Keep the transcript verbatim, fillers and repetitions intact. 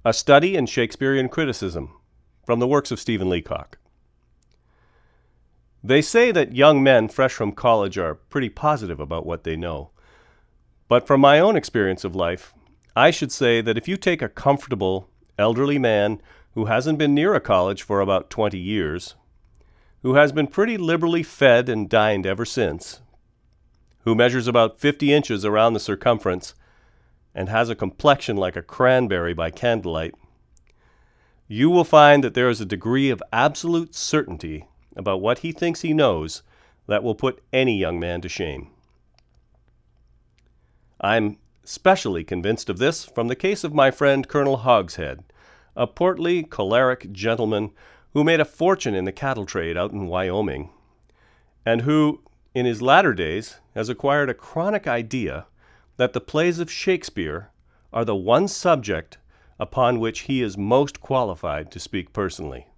A Study in Shakespearean Criticism, from the works of Stephen Leacock. They say that young men fresh from college are pretty positive about what they know. But from my own experience of life, I should say that if you take a comfortable, elderly man who hasn't been near a college for about twenty years, who has been pretty liberally fed and dined ever since, who measures about fifty inches around the circumference, and has a complexion like a cranberry by candlelight, you will find that there is a degree of absolute certainty about what he thinks he knows that will put any young man to shame. I'm specially convinced of this from the case of my friend Colonel Hogshead, a portly, choleric gentleman who made a fortune in the cattle trade out in Wyoming, and who, in his latter days, has acquired a chronic idea that the plays of Shakespeare are the one subject upon which he is most qualified to speak personally.